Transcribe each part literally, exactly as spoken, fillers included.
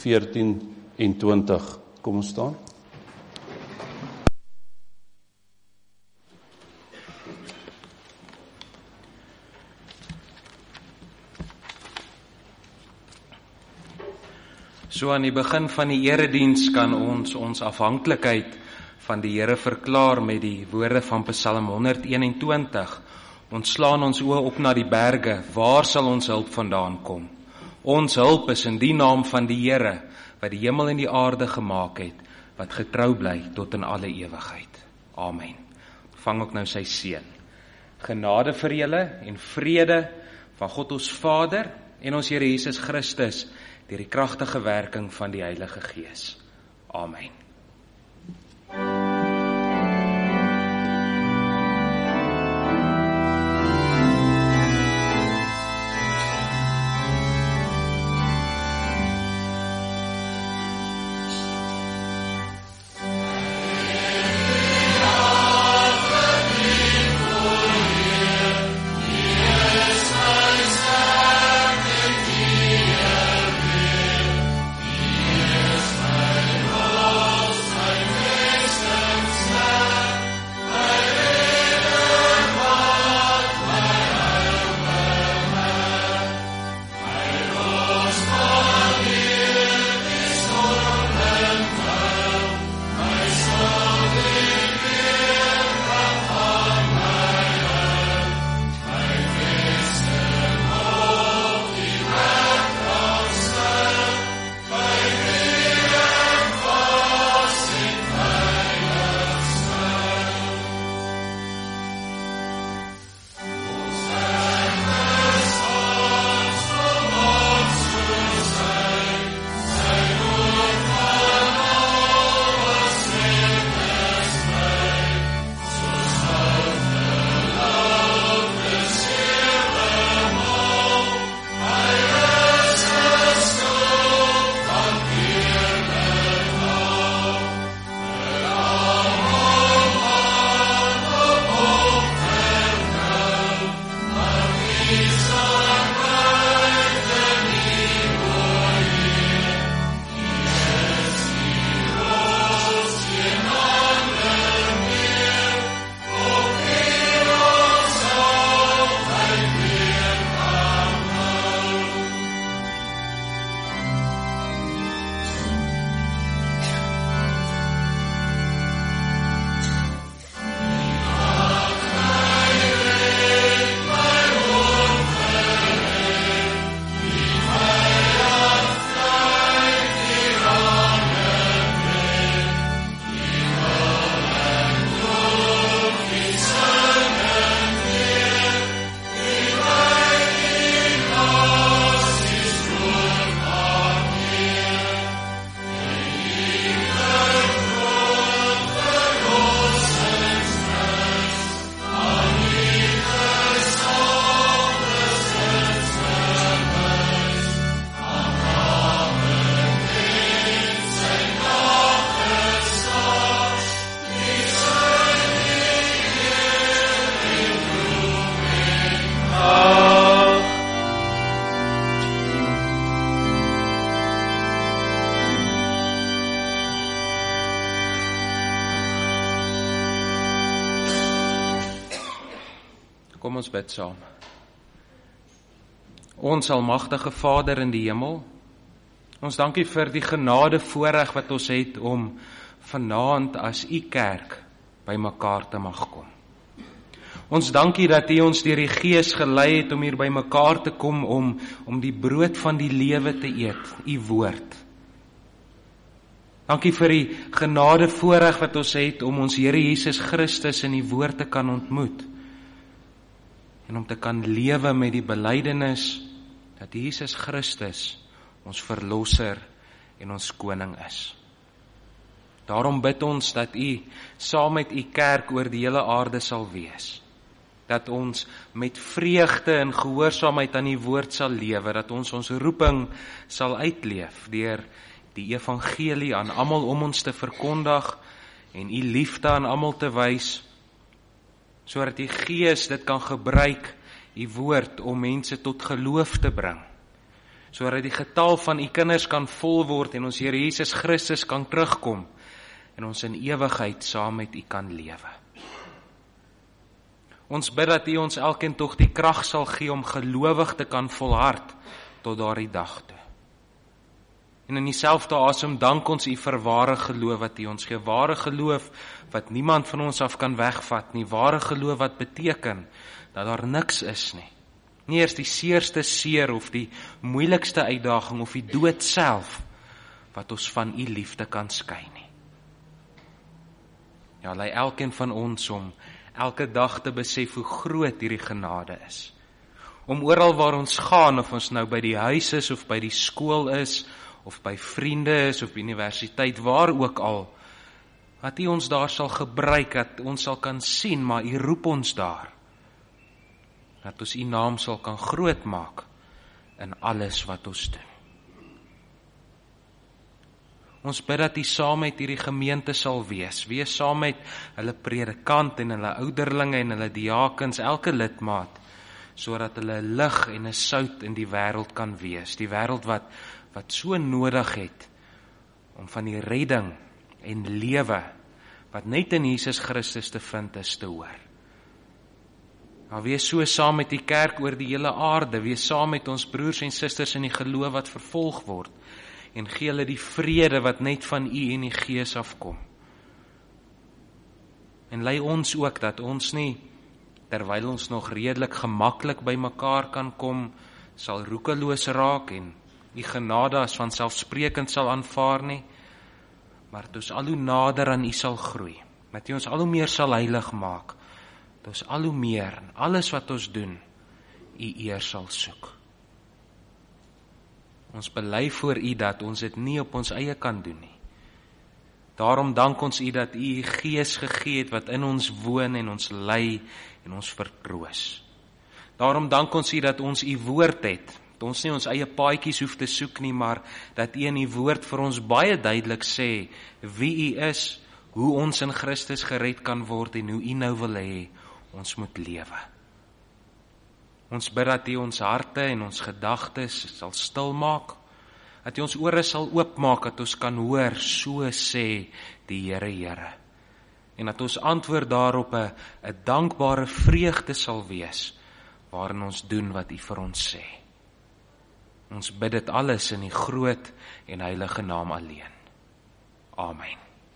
veertien en twintig. Kom ons staan. So aan die begin van die erediens kan ons ons afhanklikheid van die Here verklaar met die woorde van Psalm honderdeenentwintig. Ons slaan ons oë op na die berge, waar sal ons hulp vandaan kom? Ons hulp is in die naam van die Here, wat die hemel en die aarde gemaak het, wat getrou bly tot in alle ewigheid. Amen. Vang ook nou sy seën. Genade vir julle en vrede van God ons Vader en ons Here Jesus Christus, deur die kragtige werking van die Heilige Gees. Amen. Kom ons bid saam. Ons almagtige Vader in die hemel, ons dankie vir die genade voorreg wat ons het om vanaand as u kerk by mekaar te mag kom. Ons dankie dat u ons deur die Gees gelei het om hier by mekaar te kom om, om die brood van die lewe te eet, u woord. Dankie vir die genade voorreg wat ons het om ons Here Jesus Christus in die woord te kan ontmoet. En om te kan lewe met die belydenis dat Jesus Christus ons verlosser en ons koning is. Daarom bid ons dat u saam met u kerk oor die hele aarde sal wees. Dat ons met vreugde en gehoorsaamheid aan die woord sal lewe, dat ons ons roeping sal uitleef deur die evangelie aan almal om ons te verkondig en u liefde aan almal te wys, sodat die Gees dit kan gebruik, die woord, om mense tot geloof te bring, sodat die getal van u kinders kan vol word en ons Here Jesus Christus kan terugkom en ons in ewigheid saam met u kan lewe. Ons bid dat u ons elkeen tog die krag sal gee om gelowig te kan volhard tot daardie dag toe. En in dieselfde asem dank ons u vir ware geloof wat u ons gee, ware geloof wat niemand van ons af kan wegvat nie, ware geloof wat beteken dat daar niks is nie. Nie eers die seerste seer of die moeilikste uitdaging of die dood self wat ons van u liefde kan skei nie. Ja, lei elkeen van ons om elke dag te besef hoe groot hierdie genade is. Om oral waar ons gaan, of ons nou by die huis is, of by die skool is, of by vriende is, of universiteit, waar ook al, dat u ons daar sal gebruik, dat ons sal kan sien, maar u roep ons daar. Dat ons u naam sal kan groot maak in alles wat ons doen. Ons bid dat u saam met hierdie gemeente sal wees, wees saam met hulle predikant en hulle ouderlinge en hulle diakens, elke lidmaat, sodat hulle 'n lig en 'n sout in die wêreld kan wees, die wêreld wat, wat so nodig het, om van die redding en lewe, wat net in Jesus Christus te vind is, te hoor. Nou, wees so saam met die kerk oor die hele aarde, wees saam met ons broers en susters in die geloof wat vervolg word, en gee hulle die vrede wat net van u en die Gees afkom. En lei ons ook dat ons nie, terwyl ons nog redelik gemaklik by mekaar kan kom, sal roekeloos raak en die genade as vanselfsprekend sal aanvaar nie, maar dat ons al hoe nader aan u sal groei, dat u ons al hoe meer sal heilig maak, dat ons al hoe meer, in alles wat ons doen, u eer sal soek. Ons bely voor u dat ons dit nie op ons eie kan doen nie. Daarom dank ons u dat u u Gees gegee het wat in ons woon en ons lei en ons vertroos. Daarom dank ons u dat ons u woord het, dat ons nie ons eie paadjies hoef te soek nie, maar dat u in u woord vir ons baie duidelik sê wie u is, hoe ons in Christus gered kan word en hoe u nou wil hê ons moet lewe. Ons bid dat u ons harte en ons gedagtes sal stil maak, dat u ons ore sal oopmaak, dat ons kan hoor, so sê die Here Here. En dat ons antwoord daarop 'n 'n dankbare vreugde sal wees, waarin ons doen wat u vir ons sê. Ons bid dit alles in die groot en heilige naam alleen. Amen.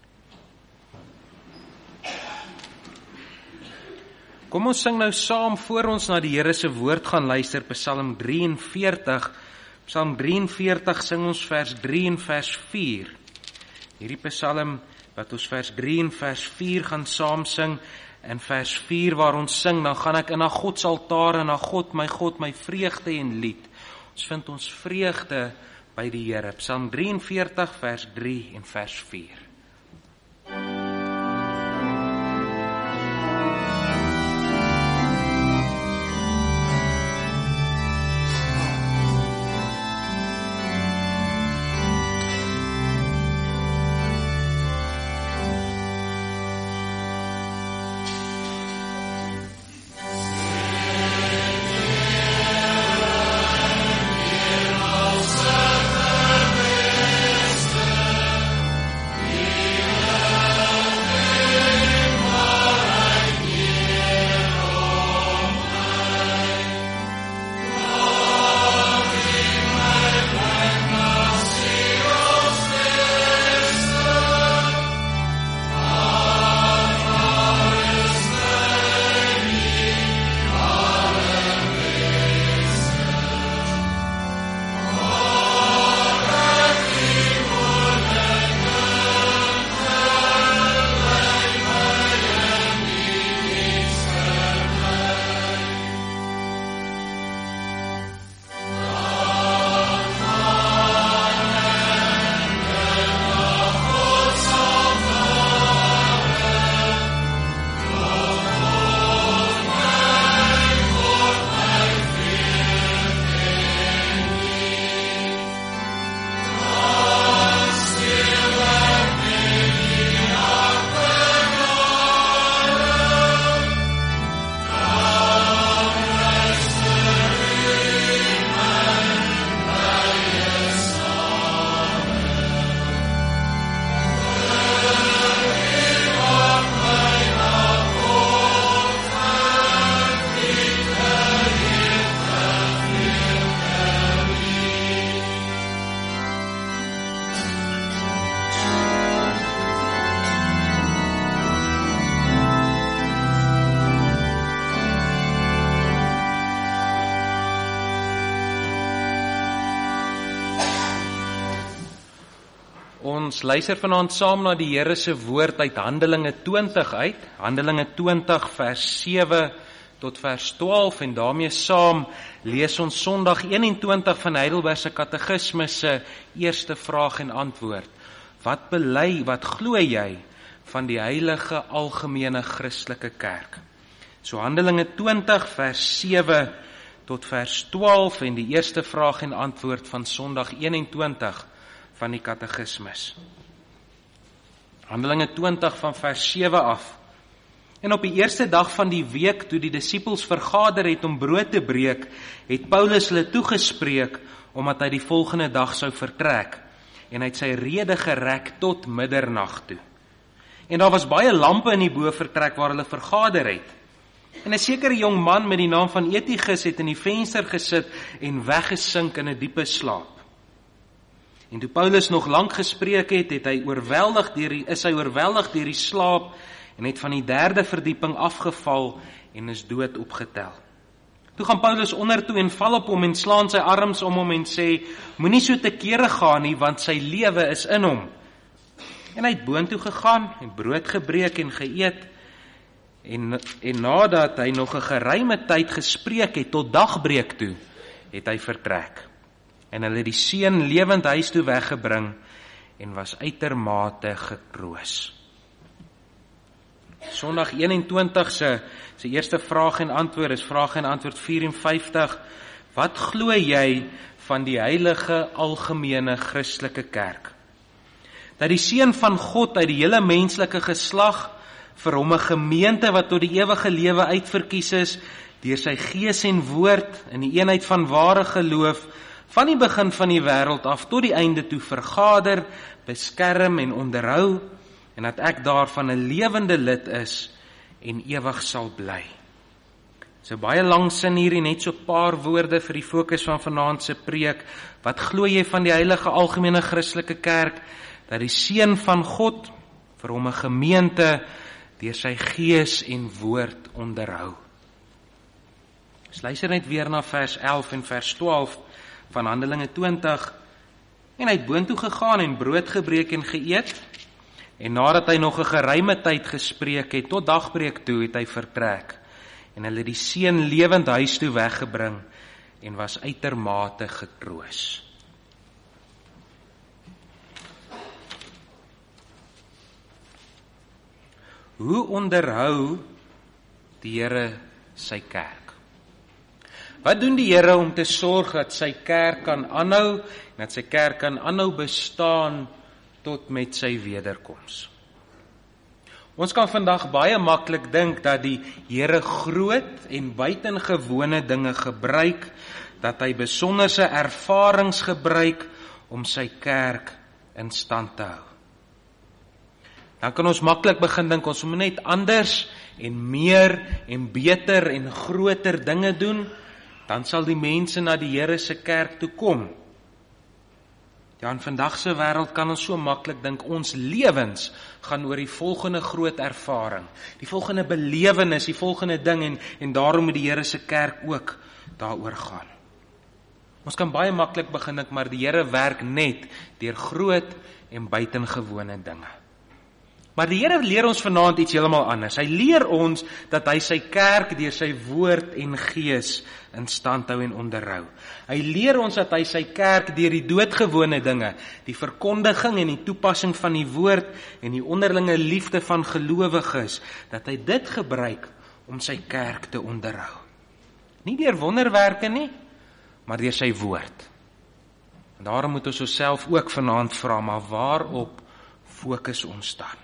Kom ons sing nou saam voor ons na die Here se woord gaan luister, Psalm drieënveertig. Psalm drieënveertig sing ons vers drie en vers vier. Hierdie Psalm wat ons vers drie en vers vier gaan saam sing, en vers vier waar ons sing, dan gaan ek in na God se altaar en na God, my God, my vreugde en lied. Ons vind ons vreugde by die Here. Psalm drieënveertig vers drie en vers vier. Yeah. Ons luister vanaand saam na die Here se woord uit Handelinge twintig uit, Handelinge twintig vers sewe tot vers twaalf, en daarmee saam lees ons Sondag eenentwintig van Heidelberg se Katekismus se eerste vraag en antwoord. Wat bely, wat glo jy van die heilige algemene Christelike kerk? So Handelinge twintig vers sewe tot vers twaalf en die eerste vraag en antwoord van Sondag eenentwintig van die Katekismus. Handelinge twintig van vers sewe af. En op die eerste dag van die week, toe die disippels vergader het om brood te breek, het Paulus hulle toegespreek, omdat hy die volgende dag sou vertrek, en hy het sy rede gerek tot middernag toe. En daar was baie lampe in die bovertrek waar hulle vergader het. En 'n sekere jong man met die naam van Etigus het in die venster gesit en weggesink in 'n diepe slaap. En toe Paulus nog lank gespreek het, het hy oorweldig deur die, is hy oorweldig deur die slaap en het van die derde verdieping afgeval en is dood opgetel. Toe gaan Paulus onder toe en val op hom en slaan sy arms om hom en sê, moenie so te kere gaan nie, want sy lewe is in hom. En hy het boontoe gegaan en brood gebreek en geëet, en, en nadat hy nog 'n geruime tyd gespreek het tot dagbreek toe, het hy vertrek. En hulle die seun lewend huis toe weggebring en was uitermate gekroos. Sondag eenentwintig se se eerste vraag en antwoord is vraag en antwoord vyf-en-vyftig. Wat glo jy van die heilige algemene Christelike kerk? Dat die seun van God uit die hele menslike geslag vir hom 'n gemeente wat tot die ewige lewe uitverkies is, deur sy gees en woord in die eenheid van ware geloof, van die begin van die wêreld af tot die einde toe vergader, beskerm en onderhou, en dat ek daarvan 'n lewende lid is en ewig sal bly. So baie lang sin hierdie, net so 'n paar woorde vir die fokus van vanaand se preek. Wat glo jy van die heilige algemene Christelike kerk? Dat die seun van God vir hom 'n gemeente deur sy gees en woord onderhou. Ons luister net weer na vers elf en vers twaalf van Handelinge twintig. En hy het boontoe gegaan en brood gebreek en geëet, en nadat hy nog 'n geruime tyd gespreek het, tot dagbreek toe, het hy vertrek, en hulle die seun lewend huis toe weggebring, en was uitermate getroos. Hoe onderhou die Here sy kerk? Wat doen die Here om te sorg dat sy kerk kan aanhou, en dat sy kerk kan aanhou bestaan tot met sy wederkoms? Ons kan vandag baie maklik dink dat die Here groot en buitengewone dinge gebruik, dat hy besonderse ervarings gebruik om sy kerk in stand te hou. Dan kan ons maklik begin dink, ons moet net anders en meer en beter en groter dinge doen, dan sal die mense na die Here se kerk toe kom. Ja, in vandag se wêreld kan ons so maklik dink, ons lewens gaan oor die volgende groot ervaring, die volgende belewenis, die volgende ding, en, en daarom moet die Here se kerk ook daaroor gaan. Ons kan baie maklik begin dink, maar die Here werk net deur groot en buitengewone dinge. Maar die Here leer ons vanaand iets heeltemal anders. Hy leer ons dat hy sy kerk deur sy woord en gees in stand hou en onderhou. Hy leer ons dat hy sy kerk deur die doodgewone dinge, die verkondiging en die toepassing van die woord en die onderlinge liefde van gelowiges, dat hy dit gebruik om sy kerk te onderhou. Nie deur wonderwerke nie, maar deur sy woord. En daarom moet ons osself ook vanaand vra, maar waarop fokus ons dan?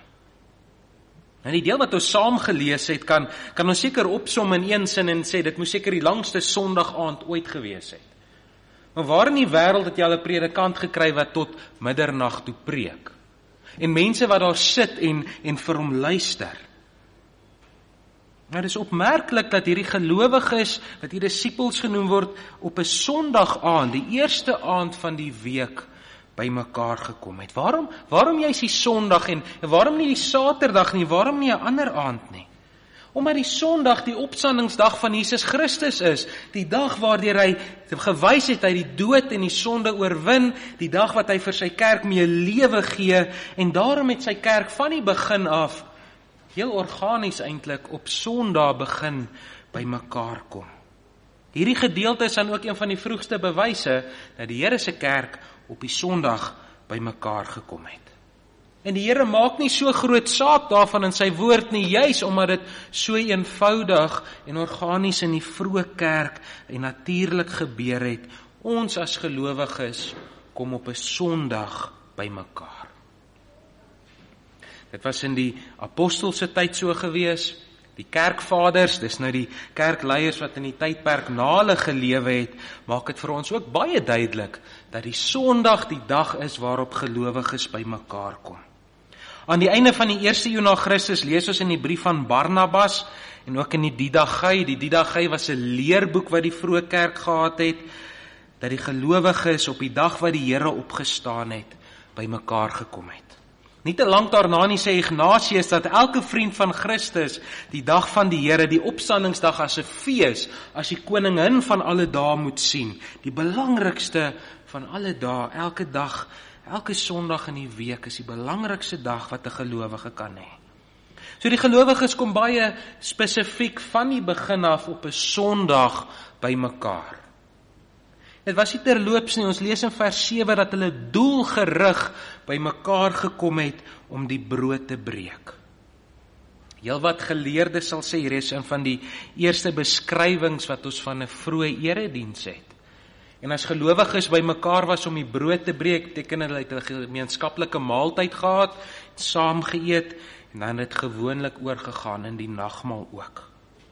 En die deel wat ons saam gelees het, kan, kan ons seker opsom in een sin en sê, dit moes seker die langste Sondag aand ooit gewees het. Maar waar in die wêreld het jy al 'n predikant gekry wat tot middernag toe preek? En mense wat daar sit en, en vir hom luister. Nou, dit is opmerklik dat hierdie gelowiges, wat hier disippels genoem word, op 'n Sondag aand, die eerste aand van die week, by mekaar gekom het. Waarom, waarom juist die Sondag en waarom nie die Saterdag nie, waarom nie 'n ander aand nie? Omdat die Sondag die opstandingsdag van Jesus Christus is, die dag waardeur hy gewys het hy die dood en die sonde oorwin, die dag wat hy vir sy kerk meer lewe gee, en daarom het sy kerk van die begin af, heel organies eintlik, op Sondag begin by mekaar kom. Hierdie gedeelte is dan ook een van die vroegste bewyse dat die Here se kerk op die Sondag by mekaar gekom het. En die Here maak nie so groot saak daarvan in sy woord nie, juis omdat dit so eenvoudig en organies in die vroeë kerk en natuurlik gebeur het. Ons as gelowiges kom op 'n Sondag by mekaar. Dit was in die apostelse tyd so gewees. Die kerkvaders, dis nou die kerkleiers wat in die tydperk na hulle gelewe het, maak dit vir ons ook baie duidelik dat die Sondag die dag is waarop gelowiges by mekaar kom. Aan die einde van die eerste eeu na Christus lees ons in die brief van Barnabas en ook in die Didagai. Die Didagai was 'n leerboek wat die vroeë kerk gehad het, dat die gelowiges op die dag wat die Here opgestaan het, by mekaar gekom het. Nie te lank daarna nie sê Ignatius dat elke vriend van Christus die dag van die Here, die opstandingsdag as 'n fees, as die koningin van alle dae moet sien. Die belangrikste van alle dae, elke dag, elke Sondag in die week is die belangrikste dag wat 'n gelowige kan hê. So die gelowiges kom baie spesifiek van die begin af op 'n Sondag by mekaar. Dit was nie terloops nie, ons lees in vers sewe dat hulle doelgerig by mekaar gekom het om die brood te breek. Heel wat geleerdes sal sê, hier is een van die eerste beskrywings wat ons van 'n vroeë erediens het. En as gelowiges by mekaar was om die brood te breek, beteken hulle het 'n gemeenskaplike maaltyd gehad, saam geëet, en dan het gewoonlik oorgegaan in die nagmaal ook.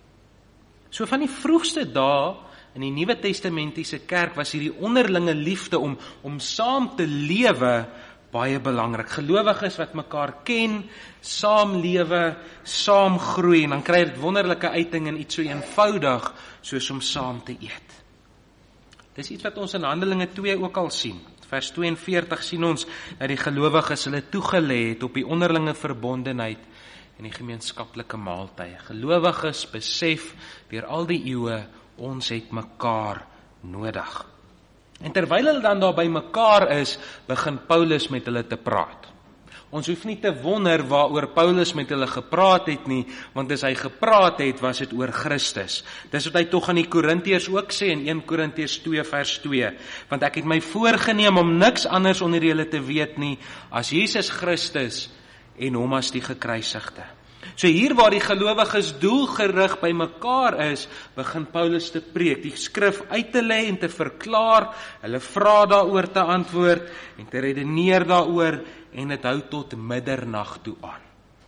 So van die vroegste dae in die Nuwe Testamentiese kerk was hierdie onderlinge liefde om, om saam te lewe baie belangrik. Gelowiges wat mekaar ken, saam lewe, saam groei, en dan kry dit wonderlike uiting in iets so eenvoudig, soos om saam te eet. Dis iets wat ons in Handelinge twee ook al sien. Vers tweeënveertig sien ons dat die gelowiges hulle toegelê het op die onderlinge verbondenheid en die gemeenskaplike maaltye. Gelowiges besef deur al die eeue, ons het mekaar nodig. En terwyl hulle dan daar by mekaar is, begin Paulus met hulle te praat. Ons hoef nie te wonder waaroor Paulus met hulle gepraat het nie, want as hy gepraat het, was dit oor Christus. Dis wat hy tog aan die Korintiërs ook sê in een Korintiërs twee vers twee, want ek het my voorgeneem om niks anders onder julle te weet nie, as Jesus Christus en hom as die gekruisigde. So hier waar die gelowiges doelgerig by mekaar is, begin Paulus te preek, die skrif uit te lê en te verklaar, hulle vra daaroor te antwoord en te redeneer daaroor, en dit hou tot middernag toe aan.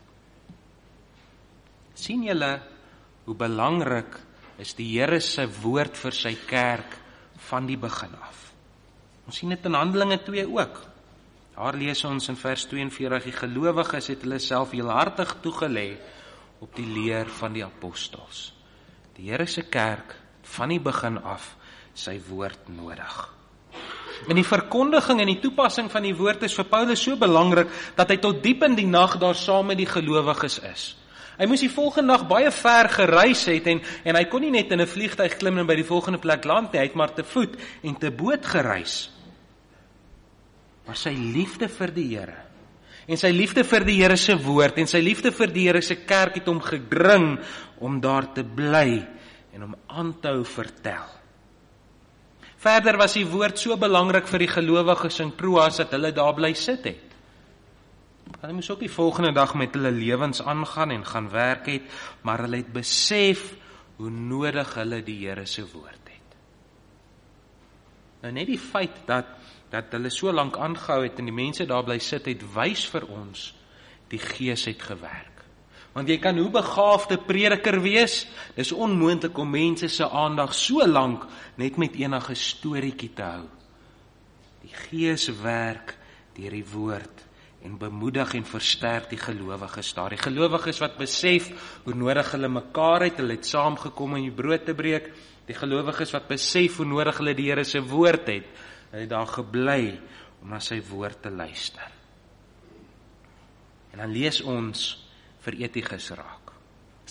Sien julle hoe belangrik is die Here se woord vir sy kerk van die begin af? Ons sien dit in Handelinge twee ook. Daar lees ons in vers tweeënveertig, die gelowiges het hulle self heelhartig toegelê op die leer van die apostels. Die Here se kerk van die begin af sy woord nodig. En die verkondiging en die toepassing van die woord is vir Paulus so belangrik, dat hy tot diep in die nag daar saam met die gelowiges is. Hy moes die volgende dag baie ver gereis het, en, en hy kon nie net in 'n vliegtuig klim en by die volgende plek land nie, hy het maar te voet en te boot gereis. Maar sy liefde vir die Here, en sy liefde vir die Here se woord, en sy liefde vir die Here se kerk het hom gedring om daar te bly, en om aan te hou vertel. Verder was die woord so belangrik vir die gelowiges in Troas, dat hulle daar bly sit het. Hulle moes ook die volgende dag met hulle lewens aangaan en gaan werk het, maar hulle het besef hoe nodig hulle die Here se woord het. Nou net die feit dat, dat hulle so lank aangehou het en die mense daar bly sit het, wys vir ons, die Gees het gewerk. Want jy kan hoe begaafde prediker wees, dis onmoontlik om mense se aandag so lank net met enige storieetjie te hou. Die Gees werk deur die woord en bemoedig en versterk die gelowiges daar. Die gelowiges wat besef hoe nodig hulle mekaar het, hulle het saamgekom om die brood te breek. Die gelowiges wat besef hoe nodig hulle die Here se woord het, hulle het daar gebly om na sy woord te luister. En dan lees ons vir Etigus raak.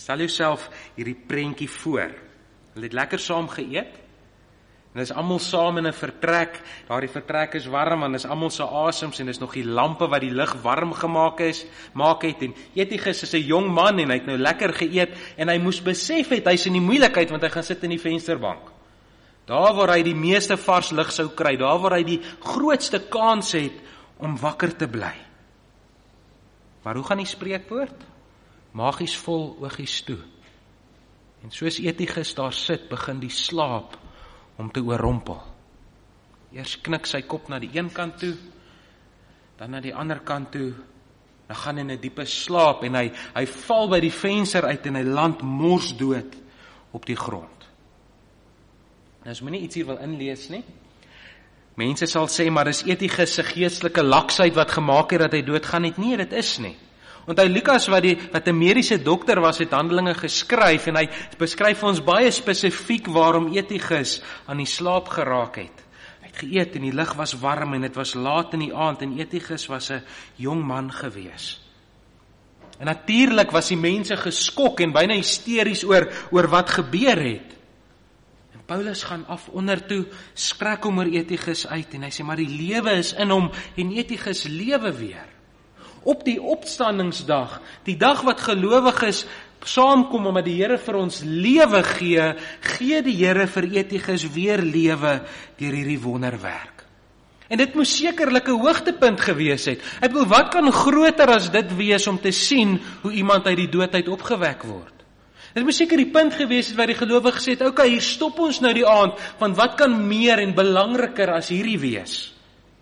Stel jouself hierdie prentjie voor. Hulle het lekker saam geëet, en is almal saam in 'n vertrek, daardie vertrek is warm, en is almal se asems, en is nog die lampe wat die lug warm gemaak is, maak het, en Etigus is 'n jong man, en hy het nou lekker geëet, en hy moes besef het, hy is in die moeilikheid, want hy gaan sit in die vensterbank. Daar waar hy die meeste vars lig sou kry, daar waar hy die grootste kans het, om wakker te bly. Maar hoe gaan die spreekwoord? Magies vol oogies toe. En soos Etigus daar sit, begin die slaap om te oorrompel. Eers knik sy kop na die een kant toe, dan na die ander kant toe, dan gaan hy in 'n diepe slaap, en hy, hy val by die venster uit, en hy land morsdood op die grond. Nou, as my nie iets hier wil inlees nie, mense sal sê, maar dis Etigus se geestelike laksheid wat gemaak het dat hy doodgaan het. Nee, dit is nie. Onthou Lukas wat die wat 'n mediese dokter was, het Handelinge geskryf, en hy beskryf vir ons baie spesifiek waarom Etigus aan die slaap geraak het. Hy het geëet en die lug was warm en dit was laat in die aand, en Etigus was 'n jong man gewees. En natuurlik was die mense geskok en byna hysteries oor oor wat gebeur het. En Paulus gaan af onder toe, skrik hom oor Etigus uit, en hy sê, maar die lewe is in hom, en Etigus lewe weer. Op die opstandingsdag, die dag wat gelowiges saamkom omdat die Here vir ons lewe gee, gee die Here vir Etigus weer lewe deur hierdie wonderwerk. En dit moes sekerlik 'n hoogtepunt gewees het. Ek bedoel, wat kan groter as dit wees om te sien hoe iemand uit die dood uit opgewek word? Dit moes seker die punt gewees het waar die gelowiges sê, okay, hier stop ons nou die aand, want wat kan meer en belangriker as hierdie wees?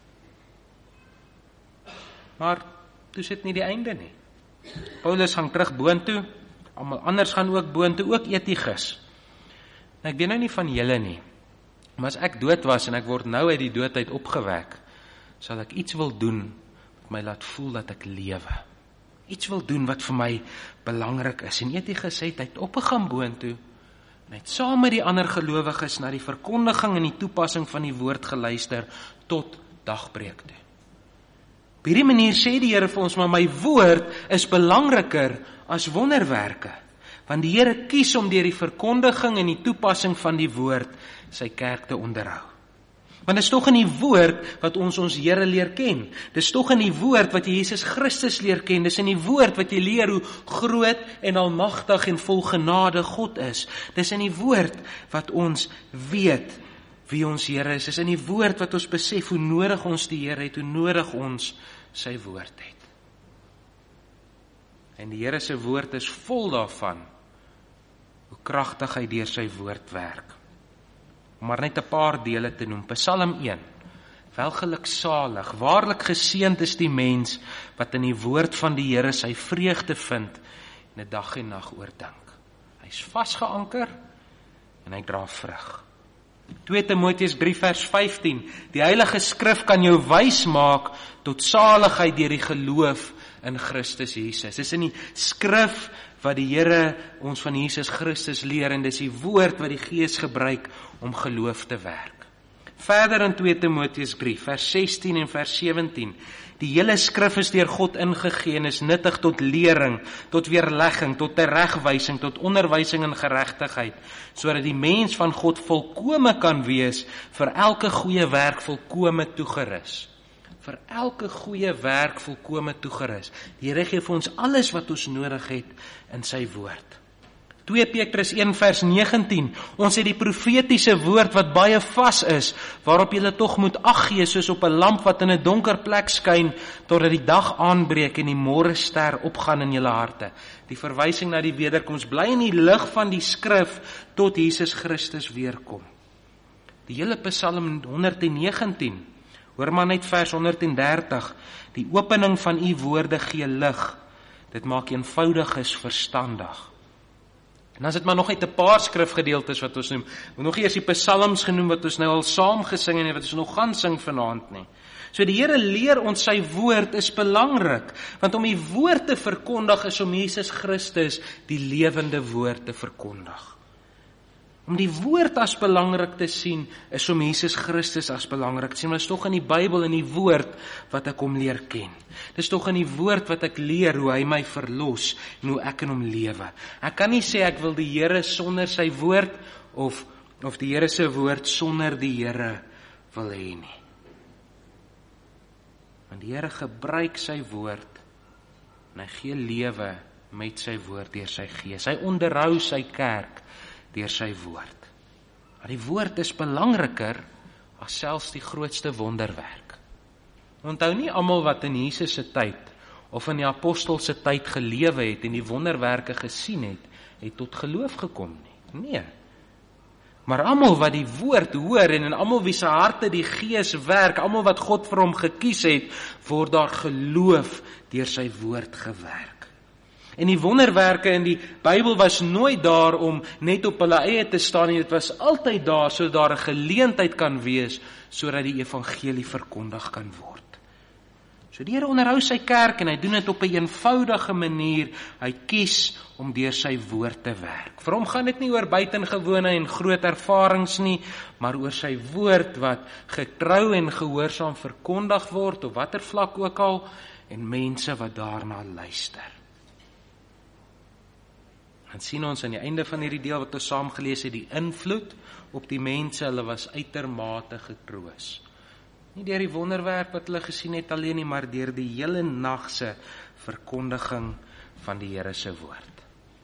Maar toe sit nie die einde nie. Paulus gaan terug boontoe, almal anders gaan ook boontoe, ook Etigus. En ek weet nou nie van julle nie, maar as ek dood was en ek word nou uit die dood uit opgewek, sal ek iets wil doen wat my laat voel dat ek lewe. Iets wil doen wat vir my belangrik is. En Etigus het, hy het opgegaan boontoe, en hy het saam met die ander gelowiges na die verkondiging en die toepassing van die woord geluister tot dagbreek toe. Op hierdie manier sê die Here vir ons, maar my woord is belangriker as wonderwerke, want die Here kies om deur die verkondiging en die toepassing van die woord sy kerk te onderhou. Want dit is tog in die woord wat ons ons Here leer ken. Dit is tog in die woord wat jy Jesus Christus leer ken. Dit is in die woord wat jy leer hoe groot en almagtig en vol genade God is. Dit is in die woord wat ons weet wie ons Here is. Dit is in die woord wat ons besef hoe nodig ons die Here het, hoe nodig ons sy woord het. En die Here se woord is vol daarvan, hoe kragtig hy deur sy woord werk. Om maar net 'n paar dele te noem. Psalm een. Welgeluksalig, waarlik geseënd is die mens wat in die woord van die Here sy vreugde vind en 'n dag en nag oordink. Hy's vasgeanker en hy dra vrug. twee Timoteus drie vers vyftien. Die Heilige Skrif kan jou wys maak tot saligheid deur die geloof in Christus Jesus. Dis in die Skrif wat die Here ons van Jesus Christus leer, en dis die woord wat die Gees gebruik om geloof te werk. Verder in twee Timoteus drie vers sestien en vers sewentien. Die hele Skrif is deur God ingegee en is nuttig tot lering, tot weerlegging, tot teregwysing, tot onderwysing in geregtigheid, sodat die mens van God volkome kan wees, vir elke goeie werk volkome toegerus. Vir elke goeie werk volkome toegerus. Die Here gee vir ons alles wat ons nodig het in sy woord. twee Petrus een vers negentien. Ons het die profetiese woord wat baie vas is, waarop julle tog moet ag gee soos op 'n lamp wat in 'n donker plek skyn, totdat die dag aanbreek en die môrester opgaan in julle harte. Die verwysing na die wederkoms, bly in die lig van die Skrif tot Jesus Christus weerkom. Die hele Psalm honderdnegentien, hoor maar net vers honderddertig, die opening van u woorde gee lig, dit maak eenvoudiges verstandig. En dan is dit maar nog net 'n paar skrifgedeeltes wat ons noem. We nog eers die psalms genoem wat ons nou al saam gesing en wat ons nog gaan sing vanaand nie. So die Here leer ons sy woord is belangrik, want om die woord te verkondig is om Jesus Christus die lewende woord te verkondig. Om die woord as belangrik te sien, is om Jesus Christus as belangrik te sien. Maar dit is tog in die Bybel, in die woord, wat ek hom leer ken. Dit is tog in die woord wat ek leer, hoe hy my verlos, en hoe ek in hom lewe. Ek kan nie sê ek wil die Here sonder sy woord, of, of die Here se woord sonder die Here wil hê nie. Want die Here gebruik sy woord, en hy gee lewe met sy woord deur sy gees. Hy onderhou sy kerk deur sy woord. Maar die woord is belangriker as selfs die grootste wonderwerk. Onthou nie almal wat in Jesus se tyd of in die apostel se tyd gelewe het en die wonderwerke gesien het, het tot geloof gekom nie. Nee. Maar almal wat die woord hoor en in almal wie se harte die Gees werk, almal wat God vir hom gekies het, word daar geloof deur sy woord gewerk. En die wonderwerke in die Bybel was nooit daar om net op hulle eie te staan nie, dit was altyd daar sodat daar 'n geleentheid kan wees sodat die evangelie verkondig kan word. So die Here onderhou sy kerk en hy doen dit op 'n eenvoudige manier. Hy kies om deur sy woord te werk. Vir hom gaan dit nie oor buitengewone en groot ervarings nie, maar oor sy woord wat getrou en gehoorsaam verkondig word op watter vlak ook al, en mense wat daarna luister. Dan sien ons aan die einde van hierdie deel wat ons saam gelees het, die invloed op die mense, hulle was uitermate getroos. Nie deur die wonderwerk wat hulle gesien het alleen nie, maar deur die hele nagse verkondiging van die Here se woord.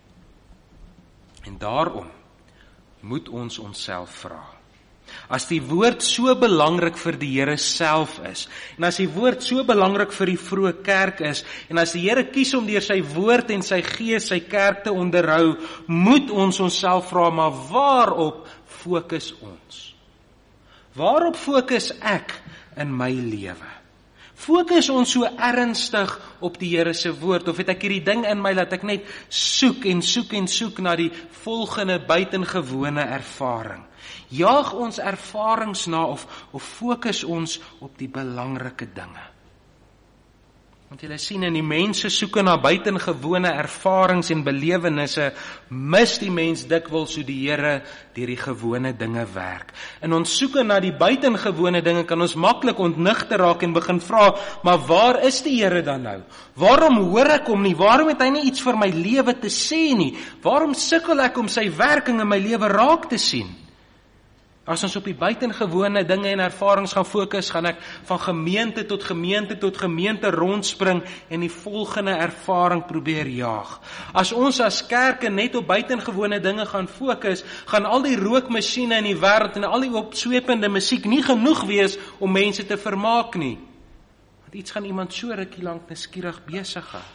En daarom moet ons onsself vra. As die woord so belangrik vir die Here self is, en as die woord so belangrik vir die vroeë kerk is, en as die Here kies om deur sy woord en sy gees sy kerk te onderhou, moet ons onsself vra, maar waarop fokus ons? Waarop fokus ek in my lewe? Fokus ons so ernstig op die Here se woord, of het ek hierdie ding in my dat ek net soek en soek en soek na die volgende buitengewone ervaring? Jaag ons ervarings na of, of fokus ons op die belangrike dinge? Want julle sien, in die mense soeke na buitengewone ervarings en belewennisse, mis die mens dikwels hoe die Here deur die gewone dinge werk. In ons soeke na die buitengewone dinge kan ons maklik ontnigter raak en begin vra, maar waar is die Here dan nou? Waarom hoor ek hom nie? Waarom het hy nie iets vir my lewe te sê nie? Waarom sukkel ek om sy werking in my lewe raak te sien? As ons op die buitengewone dinge en ervarings gaan fokus, gaan ek van gemeente tot gemeente tot gemeente rondspring en die volgende ervaring probeer jaag. As ons as kerke net op buitengewone dinge gaan fokus, gaan al die rookmasjiene in die wêreld en al die opswepende musiek nie genoeg wees om mense te vermaak nie. Want iets gaan iemand so rukkie lank nuuskierig besig hou.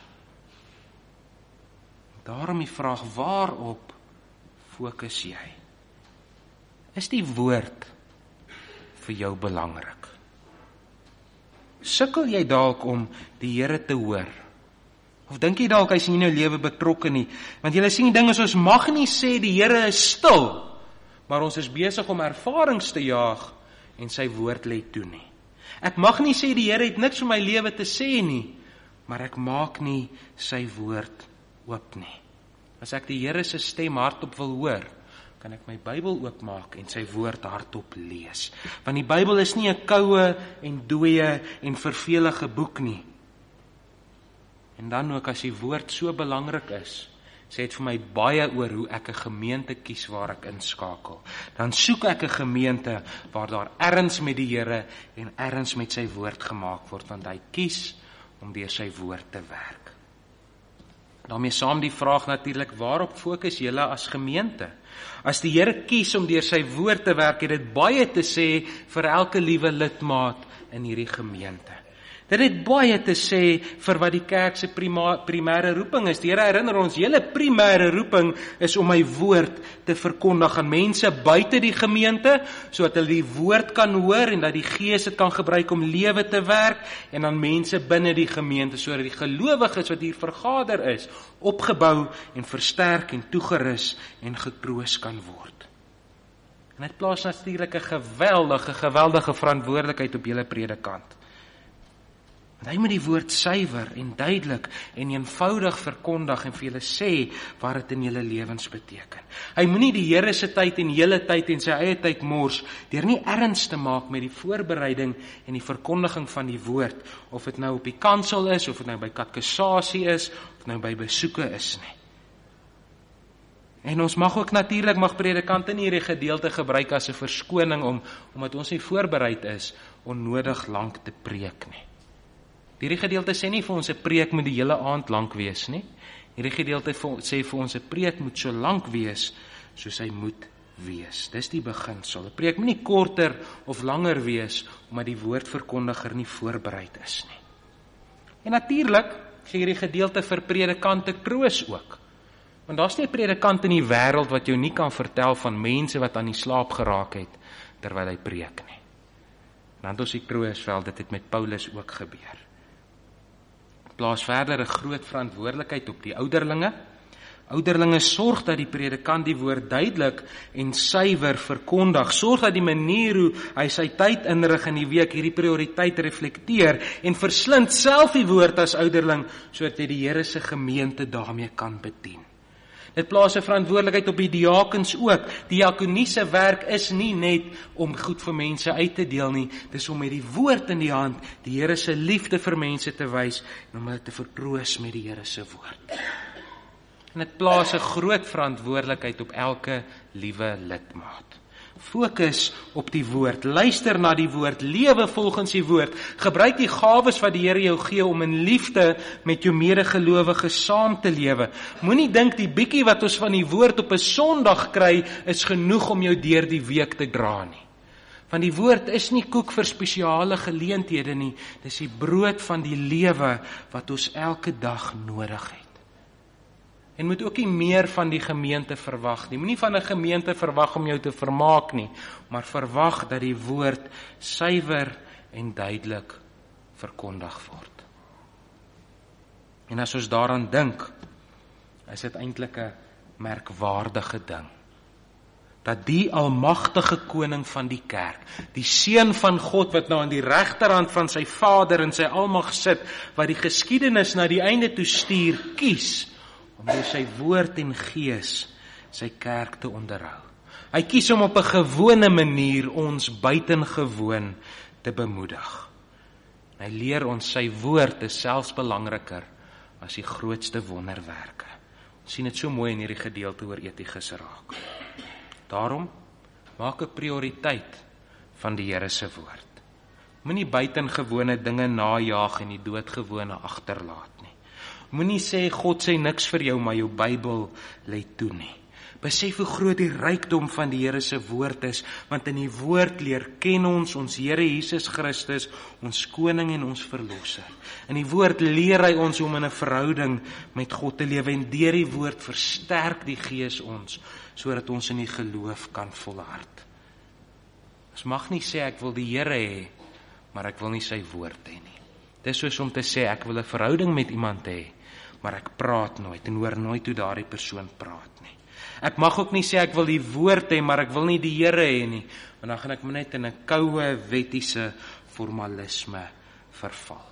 Daarom die vraag, waarop fokus jy? Is die woord vir jou belangrik? Sukkel jy dalk om die Here te hoor? Of dink jy dalk hy's nie in jou lewe betrokke nie? Want jy sien, die ding is, ons mag nie sê die Here is stil, maar ons is besig om ervarings te jaag en sy woord lê toe nie. Ek mag nie sê die Here het niks vir my lewe te sê nie, maar ek maak nie sy woord oop nie. As ek die Here se stem hardop wil hoor, kan ek my Bybel oopmaak en sy woord hardop lees. Want die Bybel is nie 'n koue en dooie en vervelige boek nie. En dan ook as die woord so belangrik is, sê dit vir my baie oor hoe ek 'n gemeente kies waar ek inskakel. Dan soek ek 'n gemeente waar daar erns met die Here en erns met sy woord gemaak word, want hy kies om deur sy woord te werk. Daarmee saam die vraag natuurlik, waarop fokus julle as gemeente? As die Here kies om deur sy woord te werk, het dit baie te sê vir elke liewe lidmaat in hierdie gemeente. Dit het baie te sê vir wat die kerk se primêre roeping is. Die Here herinner ons, julle primêre roeping is om my woord te verkondig aan mense buite die gemeente, sodat hulle die woord kan hoor en dat die Gees dit kan gebruik om lewe te werk, en aan mense binne die gemeente, sodat die gelowiges wat hier vergader is, opgebou en versterk en toegerus en getroos kan word. En dit plaas natuurlik 'n geweldige, geweldige verantwoordelikheid op julle predikant. Want hy moet die woord suiwer en duidelik en eenvoudig verkondig en vir julle sê wat dit in julle lewens beteken. Hy moenie die Here se tyd en julle tyd en sy eie tyd mors deur nie erns te maak met die voorbereiding en die verkondiging van die woord, of dit nou op die kansel is, of dit nou by katekisasie is, of dit nou by besoeke is nie. En ons mag ook natuurlik, mag predikante nie hierdie gedeelte gebruik as 'n verskoning om, omdat ons nie voorbereid is, onnodig lank te preek nie. Hierdie gedeelte sê nie vir ons 'n preek moet die hele aand lank wees nie. Hierdie gedeelte sê vir ons 'n preek moet so lank wees soos hy moet wees. Dis die beginsel. 'n Preek moet nie korter of langer wees omdat die woordverkondiger nie voorbereid is nie. En natuurlik gee hierdie gedeelte vir predikante troos ook. Want daar's nie 'n predikant in die wêreld wat jou nie kan vertel van mense wat aan die slaap geraak het terwyl hy preek nie. En dan het ons die troos wel, dit het met Paulus ook gebeur. Plaas verder 'n groot verantwoordelikheid op die ouderlinge. Ouderlinge sorg dat die predikant die woord duidelik en suiwer verkondig. Sorg dat die manier hoe hy sy tyd inrig in die week hierdie prioriteit reflekteer en verslind self die woord as ouderling sodat hy die Here se gemeente daarmee kan bedien. Dit plaas 'n verantwoordelikheid op die diakens ook. Die diakonie se werk is nie net om goed vir mense uit te deel nie, dis om met die woord in die hand die Here se liefde vir mense te wys en om hulle te vertroos met die Here se woord. En dit plaas 'n groot verantwoordelikheid op elke liewe lidmaat. Fokus op die woord, luister na die woord, lewe volgens die woord, gebruik die gawes wat die Here jou gee om in liefde met jou medegelowiges saam te lewe. Moenie dink die bietjie wat ons van die woord op 'n Sondag kry is genoeg om jou deur die week te dra nie. Want die woord is nie koek vir spesiale geleenthede nie, dis die brood van die lewe wat ons elke dag nodig het. En moet ook nie meer van die gemeente verwag nie. Moenie van 'n gemeente verwag om jou te vermaak nie, maar verwag dat die woord suiwer en duidelik verkondig word. En as ons daaraan dink, is dit eintlik 'n merkwaardige ding. Dat die almagtige koning van die kerk, die seun van God wat nou aan die regterhand van sy Vader in sy almag sit, wat die geskiedenis na die einde toe stuur, kies om deur sy woord en gees sy kerk te onderhou. Hy kies om op 'n gewone manier ons buitengewoon te bemoedig. Hy leer ons sy woord is selfs belangriker as die grootste wonderwerke. Ons sien dit so mooi in hierdie gedeelte oor Etikus raak. Daarom maak 'n prioriteit van die Here se woord. Moenie buitengewone dinge najaag en die doodgewone agterlaat nie. Moenie sê God sê niks vir jou, maar jou Bybel lê toe nie. Besef hoe groot die rykdom van die Here se woord is, want in die woord leer ken ons ons Here Jesus Christus, ons koning en ons verlosser. In die woord leer hy ons om in 'n verhouding met God te lewe en deur die woord versterk die Gees ons, sodat ons in die geloof kan volhard. Ons mag nie sê ek wil die Here hê, maar ek wil nie sy woord hê nie. Dis soos om te sê ek wil 'n verhouding met iemand hê, maar ek praat nooit en hoor nooit hoe daardie persoon praat nie. Ek mag ook nie sê ek wil die woord hê, maar ek wil nie die Here hê nie, want dan gaan ek net in 'n koue wettiese formalisme verval.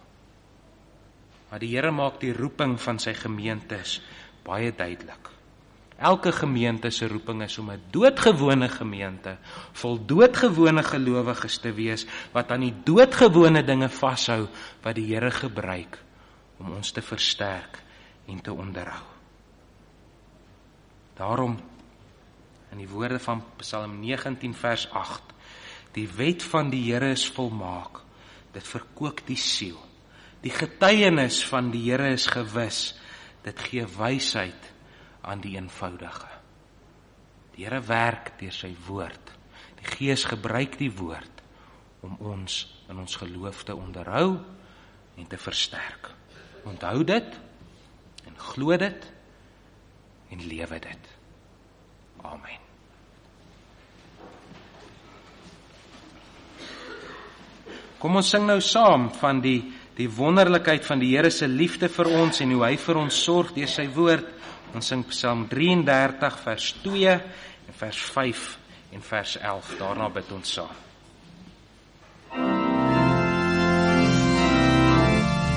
Maar die Here maak die roeping van sy gemeentes baie duidelik. Elke gemeente se roeping is om 'n doodgewone gemeente, vol doodgewone gelowiges te wees, wat aan die doodgewone dinge vashou, wat die Here gebruik om ons te versterk en te onderhou. Daarom, in die woorde van Psalm negentien vers agt, die wet van die Here is volmaak, dit verkoop die siel. Die getuienis van die Here is gewis, dit gee wysheid aan die eenvoudige. Die Here werk deur sy woord. Die Gees gebruik die woord om ons in ons geloof te onderhou en te versterk. Onthou dit en glo dit en lewe dit. Amen. Kom ons sing nou saam van die die wonderlikheid van die Here se liefde vir ons en hoe hy vir ons sorg deur sy woord. Ons sing Psalm drie en dertig vers twee en vers vyf en vers elf. Daarna bid ons saam.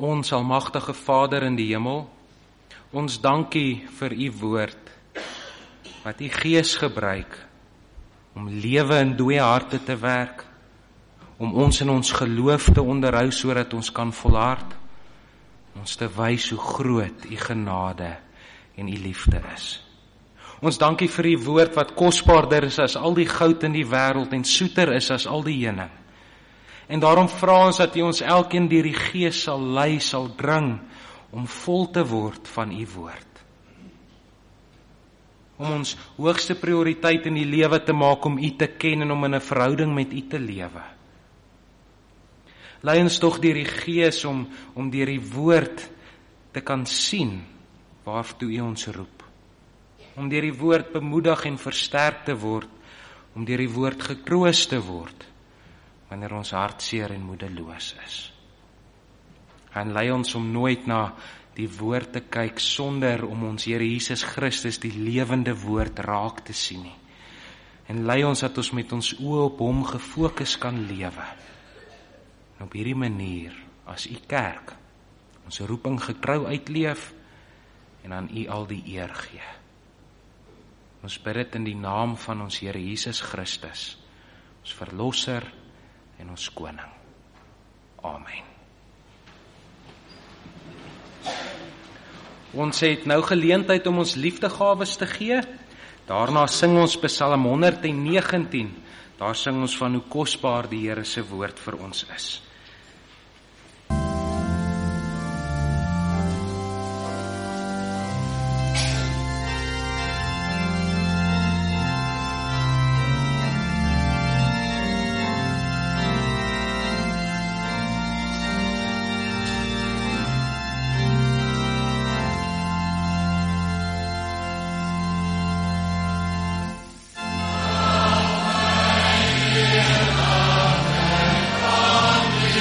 Ons almagtige Vader in die hemel, ons dankie vir u woord, wat u Gees gebruik, om lewe in dooie harte te werk, om ons in ons geloof te onderhou, sodat ons kan volhard, ons te wys hoe groot u genade en u liefde is. Ons dankie vir u woord, wat kosbaarder is as al die goud in die wêreld, en soeter is as al die heuning. En daarom vra ons dat u ons elkeen deur die Gees sal lei, sal dring, om vol te word van u woord. Om ons hoogste prioriteit in die lewe te maak, om u te ken en om in 'n verhouding met u te lewe. Lei ons tog deur die Gees om, om deur die woord te kan sien waartoe u ons roep. Om deur die woord bemoedig en versterk te word, om deur die woord getroos te word, wanneer ons hartseer en moedeloos is. En lei ons om nooit na die woord te kyk sonder om ons Here Jesus Christus, die lewende woord, raak te sien nie. En lei ons dat ons met ons oë op hom gefokus kan lewe. En op hierdie manier, as u kerk, ons roeping getrou uitleef en aan u al die eer gee. Ons bid dit in die naam van ons Here Jesus Christus, ons Verlosser en ons Koning. Amen. Ons het nou geleentheid om ons liefdegawes te gee. Daarna sing ons Psalm honderd negentien. Daar sing ons van hoe kosbaar die Here se woord vir ons is. Amen.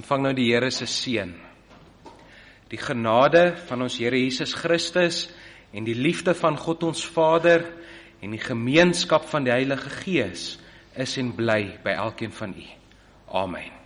Ontvang nou die Here se seën. Die genade van ons Here Jesus Christus en die liefde van God ons Vader en die gemeenskap van die Heilige Gees is en bly by elkeen van u. Amen.